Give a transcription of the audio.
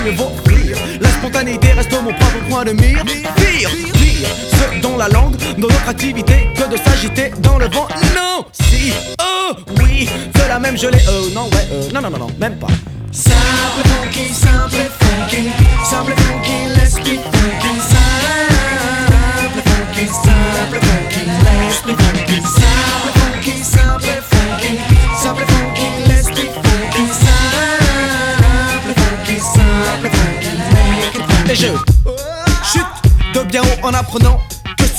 mieux vaut rire. La spontanéité reste mon propre point de mire. Pire, ce dont la langue dans notre activité que de s'agiter dans le vent. Non, si, oh, oui, de la même gelée. Non, ouais, non, même pas. Simple funky, simple funky, simple funky, let's be funky. Simple funky, simple funky, let's be funky. Simple funky, simple funky, simple funky, let's be funky. Simple funky, simple funky, make it funky. Et je chute de bien haut en apprenant